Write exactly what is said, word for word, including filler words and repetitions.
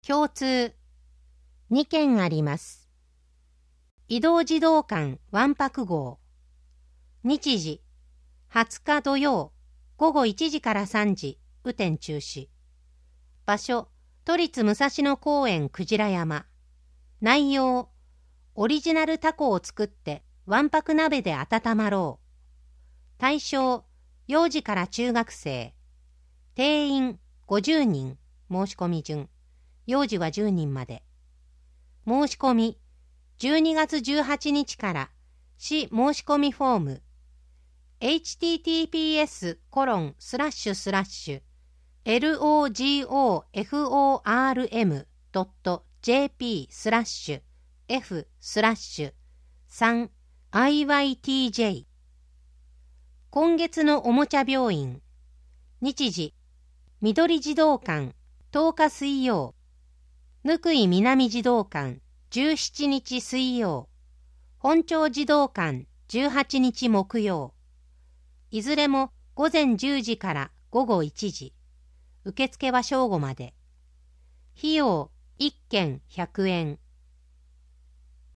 共通にけんあります。移動児童館わんぱく号。日時はつか土曜ごごいちじからさんじ、雨天中止。場所都立武蔵野公園くじら山。内容オリジナルタコを作ってわんぱく鍋で温まろう。対象幼児から中学生。定員ごじゅうにん。申し込み順幼児はじゅうにんまで。申し込みじゅうにがつじゅうはちにちから市申し込みフォーム エイチティーティーピーエスコロンスラッシュスラッシュエルオージーオーエフオーアールエムドットジェーピースラッシュ F スラッシュさん アイワイティージェー。 今月のおもちゃ病院。日時緑児童館とおか水曜。ぬくい南児童館じゅうしちにち水曜。本町児童館じゅうはちにち木曜。いずれもごぜんじゅうじからごごいちじ。受付は正午まで。費用いっけんひゃくえん。